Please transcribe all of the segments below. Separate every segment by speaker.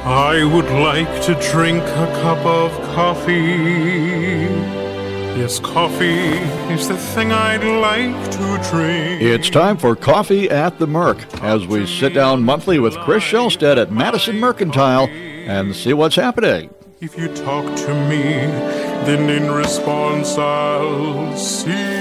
Speaker 1: I would like to drink a cup of coffee. Yes, coffee is the thing I'd like to drink.
Speaker 2: It's time for Coffee at the Merc, as we sit down monthly with Chris Shelstead at Madison Mercantile and see what's happening.
Speaker 1: If you talk to me, then in response I'll see.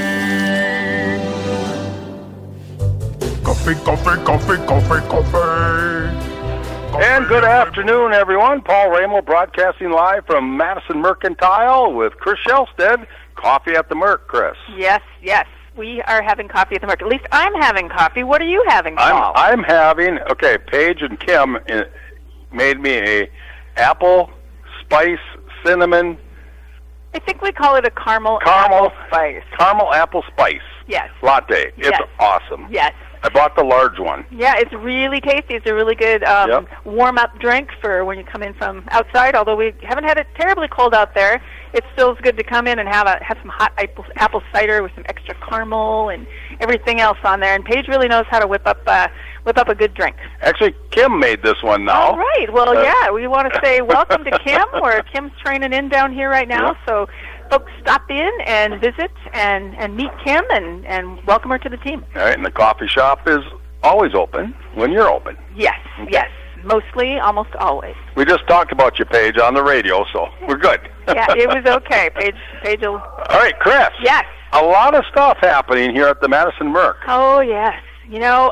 Speaker 1: Coffee, coffee, coffee, coffee, coffee.
Speaker 3: And good afternoon, everyone. Paul Ramo broadcasting live from Madison Mercantile with Chris Shelstead. Coffee at the Merc, Chris.
Speaker 4: Yes. We are having coffee at the Merc. At least I'm having coffee. What are you having, Paul?
Speaker 3: I'm having, Paige and Kim made me a apple spice cinnamon.
Speaker 4: I think we call it a caramel apple spice.
Speaker 3: Caramel apple spice.
Speaker 4: Yes.
Speaker 3: Latte. It's awesome.
Speaker 4: Yes.
Speaker 3: I bought the large one.
Speaker 4: Yeah, it's really tasty. It's a really good warm-up drink for when you come in from outside. Although we haven't had it terribly cold out there, it still is good to come in and have some hot apple cider with some extra caramel and everything else on there. And Paige really knows how to whip up a good drink.
Speaker 3: Actually, Kim made this one now.
Speaker 4: All right. Well, we want to say welcome to Kim, where Kim's training in down here right now.
Speaker 3: Yeah.
Speaker 4: So folks stop in and visit and meet Kim and welcome her to the team.
Speaker 3: All right, and the coffee shop is always open when you're open.
Speaker 4: Yes, yes. Mostly, almost always.
Speaker 3: We just talked about you, Paige, on the radio, so we're good.
Speaker 4: Yeah, it was okay. Paige will...
Speaker 3: All right, Chris.
Speaker 4: Yes.
Speaker 3: A lot of stuff happening here at the Madison Merc.
Speaker 4: Oh, yes. You know,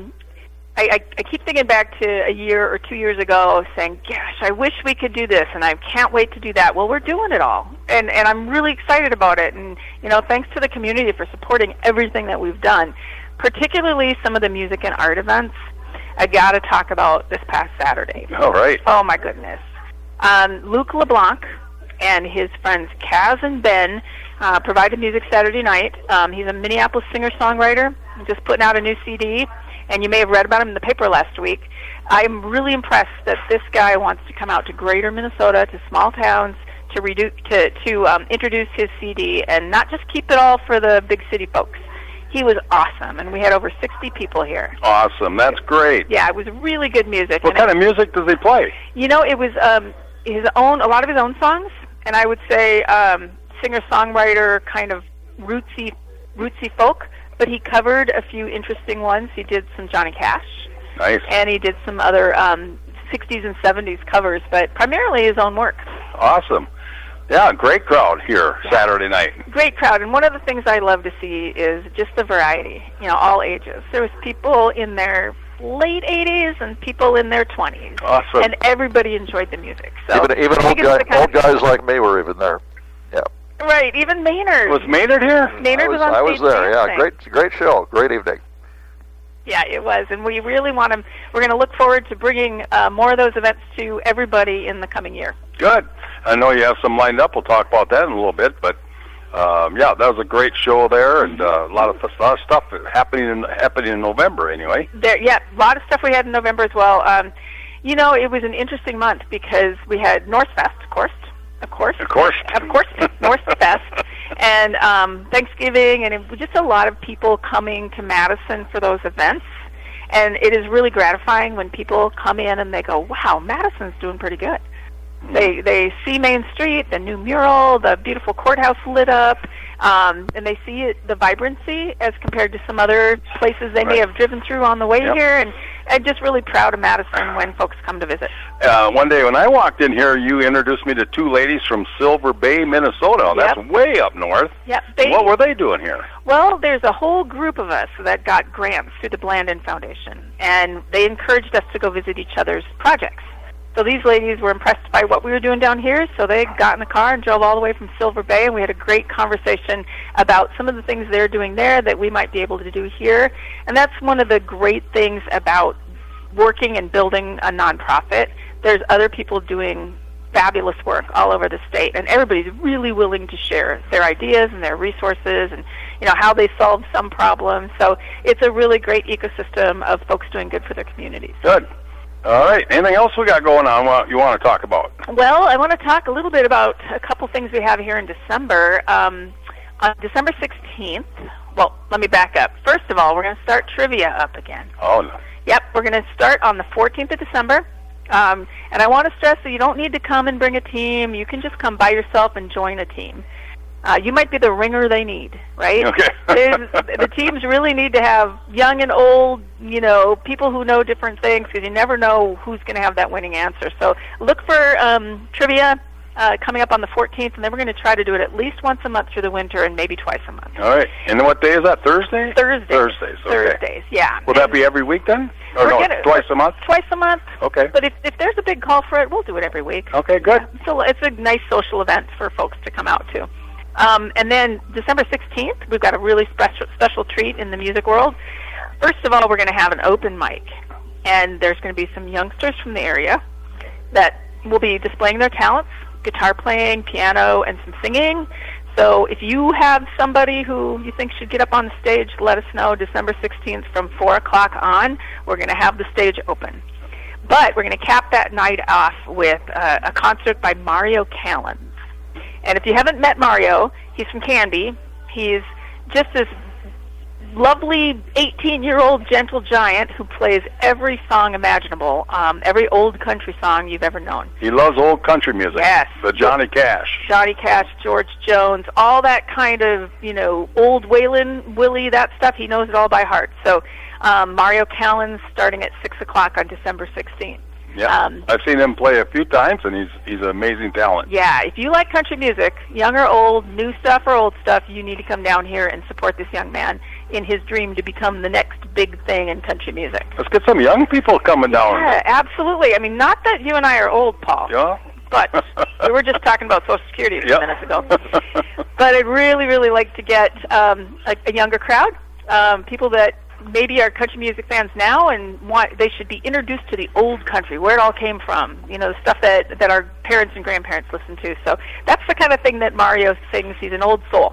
Speaker 4: I keep thinking back to a year or 2 years ago saying, gosh, I wish we could do this, and I can't wait to do that. Well, we're doing it all, and I'm really excited about it. And, thanks to the community for supporting everything that we've done, particularly some of the music and art events. I got to talk about this past Saturday.
Speaker 3: All right.
Speaker 4: Oh, my goodness. Luc LeBlanc and his friends Kaz and Ben provided music Saturday night. He's a Minneapolis singer-songwriter, just putting out a new CD. And you may have read about him in the paper last week. I'm really impressed that this guy wants to come out to greater Minnesota, to small towns, to introduce his CD, and not just keep it all for the big city folks. He was awesome, and we had over 60 people here.
Speaker 3: Awesome. That's great.
Speaker 4: Yeah, it was really good music.
Speaker 3: What kind of music does he play?
Speaker 4: It was a lot of his own songs, and I would say singer-songwriter, kind of rootsy folk. But he covered a few interesting ones. He did some Johnny Cash.
Speaker 3: Nice.
Speaker 4: And he did some other 60s and 70s covers, but primarily his own work.
Speaker 3: Awesome. Yeah, great crowd here Saturday night.
Speaker 4: Great crowd. And one of the things I love to see is just the variety, all ages. There was people in their late 80s and people in their 20s.
Speaker 3: Awesome.
Speaker 4: And everybody enjoyed the music. So
Speaker 5: even old guys like me were even there. Yeah.
Speaker 4: Right, even Maynard.
Speaker 3: Was Maynard here?
Speaker 4: Maynard was on stage.
Speaker 5: I was there, yeah. Great show, great evening.
Speaker 4: Yeah, it was, and we really want to. We're going to look forward to bringing more of those events to everybody in the coming year. Good.
Speaker 3: I know you have some lined up. We'll talk about that in a little bit, but that was a great show there, and a lot of stuff happening in November anyway.
Speaker 4: A lot of stuff we had in November as well. It was an interesting month because we had Northfest, of course, Northfest, and Thanksgiving, and it was just a lot of people coming to Madison for those events. And it is really gratifying when people come in and they go, wow, Madison's doing pretty good. They see Main Street, the new mural, the beautiful courthouse lit up, and they see the vibrancy as compared to some other places they may have driven through on the way here. And I'm just really proud of Madison when folks come to visit.
Speaker 3: One day when I walked in here, you introduced me to two ladies from Silver Bay, Minnesota. That's way up north.
Speaker 4: Yep.
Speaker 3: What were they doing here?
Speaker 4: Well, there's a whole group of us that got grants through the Blandin Foundation, and they encouraged us to go visit each other's projects. So these ladies were impressed by what we were doing down here, so they got in the car and drove all the way from Silver Bay, and we had a great conversation about some of the things they're doing there that we might be able to do here. And that's one of the great things about working and building a nonprofit. There's other people doing fabulous work all over the state, and everybody's really willing to share their ideas and their resources and how they solve some problems. So it's a really great ecosystem of folks doing good for their communities.
Speaker 3: Good. All right. Anything else we got going on you want to talk about?
Speaker 4: Well, I want to talk a little bit about a couple things we have here in December. On December 16th, well, let me back up. First of all, we're going to start trivia up again.
Speaker 3: Oh, no.
Speaker 4: Yep, we're going to start on the 14th of December. And I want to stress that you don't need to come and bring a team. You can just come by yourself and join a team. You might be the ringer they need, right?
Speaker 3: Okay.
Speaker 4: The teams really need to have young and old, people who know different things, because you never know who's going to have that winning answer. So look for trivia coming up on the 14th, and then we're going to try to do it at least once a month through the winter and maybe twice a month.
Speaker 3: All right. And then what day is that? Thursday?
Speaker 4: Thursdays.
Speaker 3: Thursdays, okay.
Speaker 4: Thursdays, yeah.
Speaker 3: Will that be every week then? Or no, twice a month?
Speaker 4: Twice a month.
Speaker 3: Okay.
Speaker 4: But if there's a big call for it, we'll do it every week.
Speaker 3: Okay, good.
Speaker 4: Yeah. So it's a nice social event for folks to come out to. And then December 16th, we've got a really special treat in the music world. First of all, we're going to have an open mic, and there's going to be some youngsters from the area that will be displaying their talents, guitar playing, piano, and some singing. So if you have somebody who you think should get up on the stage, let us know. December 16th from 4 o'clock on, we're going to have the stage open. But we're going to cap that night off with a concert by Mario Callens. And if you haven't met Mario, he's from Canby. He's just this lovely 18-year-old gentle giant who plays every song imaginable, every old country song you've ever known.
Speaker 3: He loves old country music.
Speaker 4: Yes.
Speaker 3: The Johnny Cash.
Speaker 4: Johnny Cash, George Jones, all that kind of, old Waylon, Willie, that stuff. He knows it all by heart. So Mario Callens starting at 6 o'clock on December 16th.
Speaker 3: Yeah, I've seen him play a few times, and he's an amazing talent.
Speaker 4: Yeah, if you like country music, young or old, new stuff or old stuff, you need to come down here and support this young man in his dream to become the next big thing in country music.
Speaker 3: Let's get some young people coming down.
Speaker 4: Yeah, absolutely. I mean, not that you and I are old, Paul.
Speaker 3: Yeah.
Speaker 4: But we were just talking about Social Security a few minutes ago. But I'd really, really like to get a younger crowd, people that maybe are country music fans now and they should be introduced to the old country, where it all came from, the stuff that our parents and grandparents listened to. So that's the kind of thing that Mario sings. He's an old soul.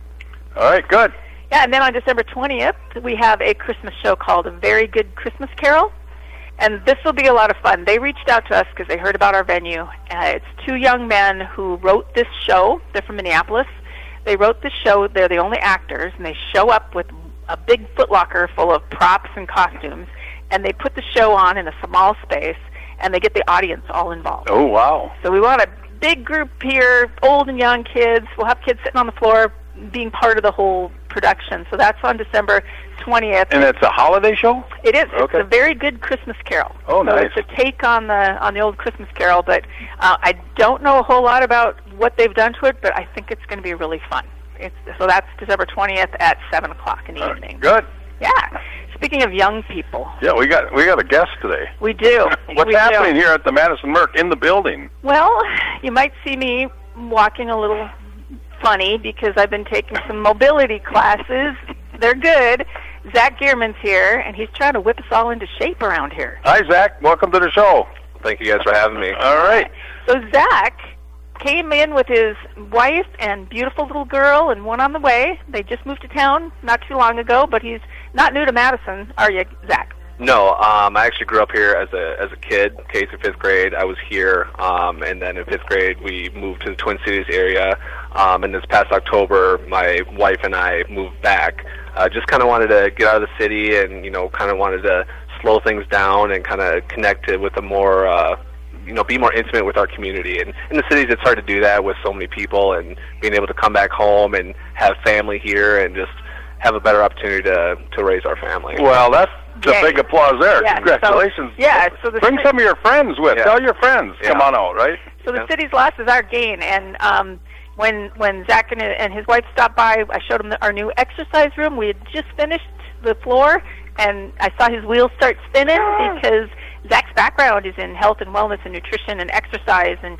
Speaker 3: All right, good.
Speaker 4: Yeah, and then on December 20th, we have a Christmas show called A Very Good Christmas Carol. And this will be a lot of fun. They reached out to us because they heard about our venue. It's two young men who wrote this show. They're from Minneapolis. They wrote this show. They're the only actors, and they show up with a big footlocker full of props and costumes, and they put the show on in a small space, and they get the audience all involved.
Speaker 3: Oh, wow.
Speaker 4: So we want a big group here, old and young kids. We'll have kids sitting on the floor being part of the whole production. So that's on December 20th.
Speaker 3: And it's a holiday show?
Speaker 4: It is.
Speaker 3: Okay.
Speaker 4: It's A Very Good Christmas Carol.
Speaker 3: Oh, nice.
Speaker 4: So it's a take on the old Christmas Carol, but I don't know a whole lot about what they've done to it, but I think it's going to be really fun. So that's December 20th at 7 o'clock in the evening.
Speaker 3: Good.
Speaker 4: Yeah. Speaking of young people.
Speaker 3: Yeah, we got a guest today.
Speaker 4: We do.
Speaker 3: What's happening here at the Madison Merc in the building?
Speaker 4: Well, you might see me walking a little funny because I've been taking some mobility classes. They're good. Zach Gearman's here, and he's trying to whip us all into shape around here.
Speaker 3: Hi, Zach. Welcome to the show.
Speaker 6: Thank you guys for having me.
Speaker 3: All right.
Speaker 4: So Zach came in with his wife and beautiful little girl and one on the way. They just moved to town not too long ago, but he's not new to Madison, are you, Zach?
Speaker 6: No, I actually grew up here as a kid. K through 5th grade, I was here, and then in 5th grade we moved to the Twin Cities area. And this past October, my wife and I moved back. Just kind of wanted to get out of the city, and kind of wanted to slow things down and kind of connect it with a more be more intimate with our community. And in the cities, it's hard to do that with so many people, and being able to come back home and have family here and just have a better opportunity to raise our family.
Speaker 3: Well, that's a big applause there.
Speaker 4: Yeah,
Speaker 3: Congratulations.
Speaker 4: So
Speaker 3: bring some of your friends with.
Speaker 6: Yeah.
Speaker 3: Tell your friends.
Speaker 6: Yeah.
Speaker 3: Come on out, right?
Speaker 4: So the city's loss is our gain, and when Zach and his wife stopped by, I showed him our new exercise room. We had just finished the floor, and I saw his wheels start spinning because Zach's background is in health and wellness and nutrition and exercise. And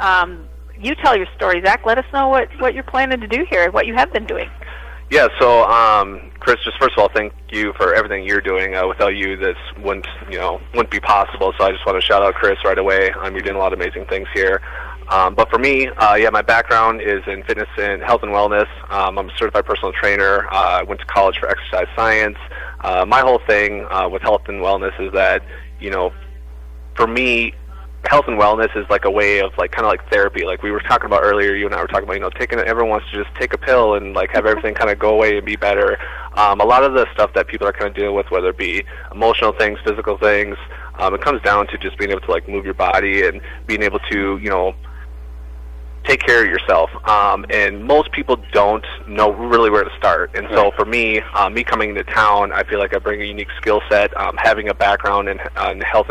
Speaker 4: you tell your story, Zach. Let us know what you're planning to do here, what you have been doing.
Speaker 6: Yeah, so Chris, just first of all, thank you for everything you're doing. Without you, this wouldn't be possible. So I just want to shout out Chris right away. You're doing a lot of amazing things here. But for me, my background is in fitness and health and wellness. I'm a certified personal trainer. I went to college for exercise science. My whole thing with health and wellness is that, for me, health and wellness is like a way of kind of like therapy. Like we were talking about earlier, you and I were talking about, everyone wants to just take a pill and have everything kind of go away and be better. A lot of the stuff that people are kind of dealing with, whether it be emotional things, physical things, It comes down to just being able to like move your body and being able to, you know, take care of yourself. And most people don't know really where to start. And so for me coming into town, I feel like I bring a unique skill set, having a background in health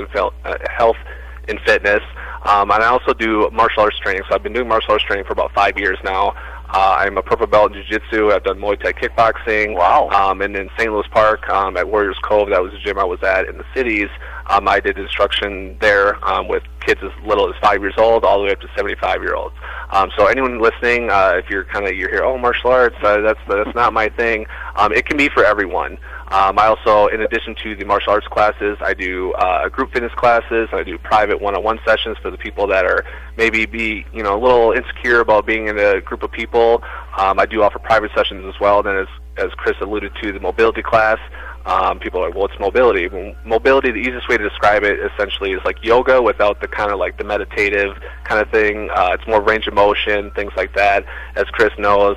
Speaker 6: and fitness. And I also do martial arts training. So I've been doing martial arts training for about 5 years now. I'm a purple belt in jiu-jitsu. I've done Muay Thai kickboxing.
Speaker 3: Wow.
Speaker 6: And in St. Louis Park at Warriors Cove, that was the gym I was at in the cities. I did instruction there with kids as little as 5 years old all the way up to 75-year-olds. So anyone listening, if you're here, oh, martial arts, that's not my thing. It can be for everyone. I also, in addition to the martial arts classes, I do group fitness classes. I do private one-on-one sessions for the people that are maybe a little insecure about being in a group of people. I do offer private sessions as well. Then, as Chris alluded to, the mobility class. People are like, well, what's mobility? Well, mobility, the easiest way to describe it essentially is like yoga without the kind of like the meditative kind of thing. It's more range of motion, things like that. As Chris knows,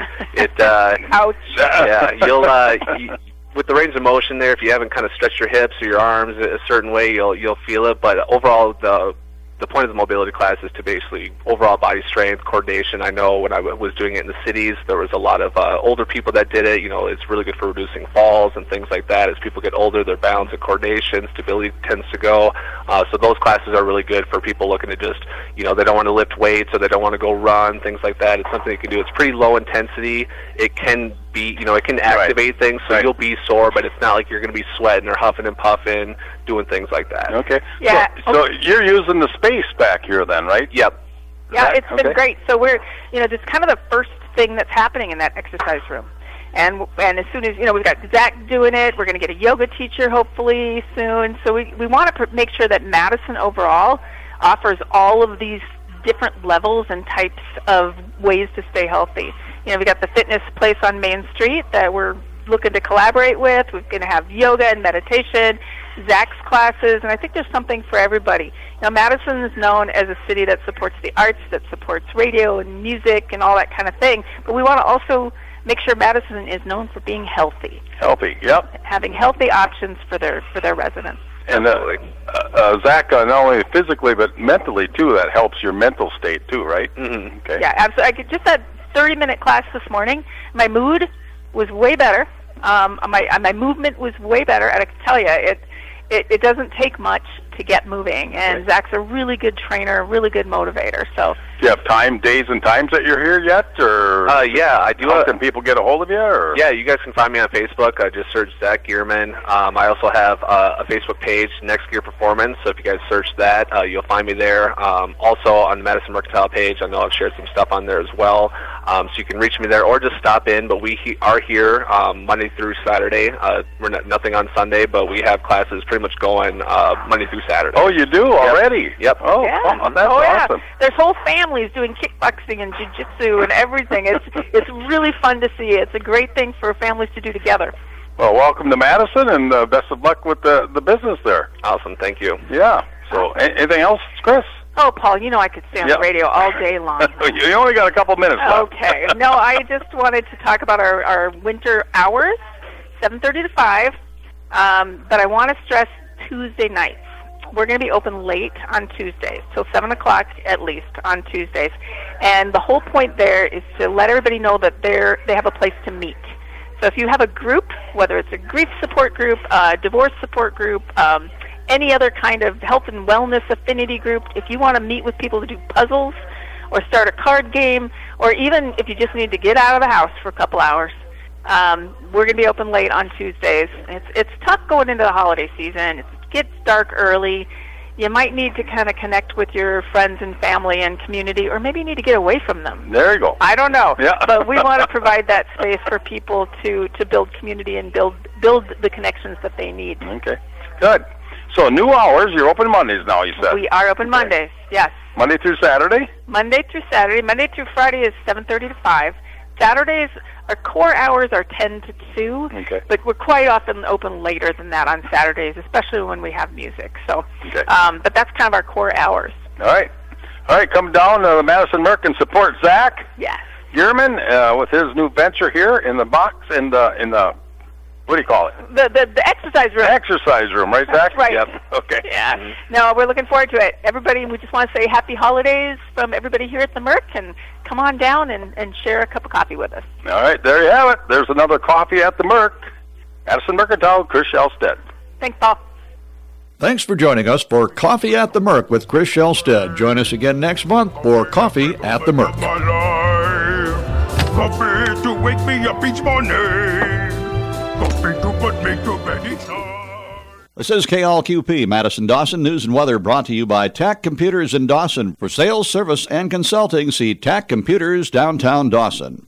Speaker 4: Ouch.
Speaker 6: Yeah, with the range of motion there, if you haven't kind of stretched your hips or your arms a certain way, you'll feel it. But overall, the point of the mobility class is to basically overall body strength, coordination. I know when I was doing it in the cities, there was a lot of older people that did it. You know, it's really good for reducing falls and things like that. As people get older, their balance and coordination, stability tends to go. So those classes are really good for people looking to just, they don't want to lift weights or they don't want to go run, things like that. It's something you can do. It's pretty low intensity. It can be, it can activate things, so you'll be sore, but it's not like you're going to be sweating or huffing and puffing, doing things like that.
Speaker 3: Okay.
Speaker 4: Yeah.
Speaker 3: So you're using the space back here then, right?
Speaker 6: Yep.
Speaker 4: Yeah, it's been great. So we're, it's kind of the first thing that's happening in that exercise room. And as soon as, we've got Zach doing it, we're going to get a yoga teacher hopefully soon. So we want to make sure that Madison overall offers all of these different levels and types of ways to stay healthy. We got the fitness place on Main Street that we're looking to collaborate with. We're going to have yoga and meditation, Zach's classes, and I think there's something for everybody. Madison is known as a city that supports the arts, that supports radio and music and all that kind of thing, but we want to also make sure Madison is known for being healthy.
Speaker 3: Healthy, yep.
Speaker 4: Having healthy options for their residents.
Speaker 3: And Zach, not only physically but mentally too, that helps your mental state too, right?
Speaker 6: Mm-hmm.
Speaker 3: Okay.
Speaker 4: Yeah, absolutely. I just had 30-minute class this morning. My mood was way better. My movement was way better, and I can tell you, it doesn't take much to get moving. And Zach's a really good trainer, really good motivator. So,
Speaker 3: do you have days and times that you're here yet, or
Speaker 6: yeah, I do.
Speaker 3: Can people get a hold of you? Or?
Speaker 6: Yeah, you guys can find me on Facebook. Just search Zach Gearman. I also have a Facebook page, Next Gear Performance. So if you guys search that, you'll find me there. Also on the Madison Mercantile page, I know I've shared some stuff on there as well. So you can reach me there or just stop in. But we are here Monday through Saturday. We're nothing on Sunday, but we have classes pretty much going Monday through Saturday.
Speaker 3: Oh, you do already?
Speaker 6: Yep.
Speaker 3: Oh,
Speaker 4: yeah.
Speaker 3: That's awesome.
Speaker 4: There's whole families doing kickboxing and jiu-jitsu and everything. It's really fun to see. It's a great thing for families to do together.
Speaker 3: Well, welcome to Madison, and best of luck with the business there.
Speaker 6: Awesome. Thank you.
Speaker 3: Yeah. So, anything else, Chris?
Speaker 4: Oh, Paul, I could stay on the radio all day long.
Speaker 3: You only got a couple minutes left.
Speaker 4: Okay. No, I just wanted to talk about our winter hours, 7:30 to 5. But I want to stress Tuesday nights. We're going to be open late on Tuesdays, till 7 o'clock at least on Tuesdays. And the whole point there is to let everybody know that they have a place to meet. So if you have a group, whether it's a grief support group, a divorce support group, any other kind of health and wellness affinity group, if you want to meet with people to do puzzles or start a card game, or even if you just need to get out of the house for a couple hours, we're going to be open late on Tuesdays. It's tough going into the holiday season. It gets dark early. You might need to kind of connect with your friends and family and community, or maybe you need to get away from them.
Speaker 3: There you go.
Speaker 4: I don't know.
Speaker 3: Yeah.
Speaker 4: But we want to provide that space for people to build community and build the connections that they need.
Speaker 3: Okay. Good. So new hours, you're open Mondays now, you said.
Speaker 4: We are open Mondays, yes.
Speaker 3: Monday through Saturday?
Speaker 4: Monday through Saturday. Monday through Friday is 7:30 to 5. Saturdays, our core hours are 10 to 2, but we're quite often open later than that on Saturdays, especially when we have music. So, but that's kind of our core hours.
Speaker 3: All right. Come down to the Madison Merc and support Zach.
Speaker 4: Yes.
Speaker 3: Gearman with his new venture here in the box in the What do you call it?
Speaker 4: The exercise room.
Speaker 3: Exercise room, right, Zach?
Speaker 4: That's right.
Speaker 3: Yep. Okay.
Speaker 4: Yeah. No, we're looking forward to it. Everybody, we just want to say happy holidays from everybody here at the Merc, and come on down and share a cup of coffee with us.
Speaker 3: All right, there you have it. There's another coffee at the Merc. Madison Mercantile, Chris Shelstead.
Speaker 4: Thanks, Paul.
Speaker 2: Thanks for joining us for Coffee at the Merc with Chris Shelstead. Join us again next month for Coffee at the Merc.
Speaker 1: My life. Coffee to wake me up each morning. Coffee to put me to bed each night.
Speaker 2: This is KLQP, Madison Dawson News and Weather, brought to you by TAC Computers in Dawson. For sales, service, and consulting, see TAC Computers, downtown Dawson.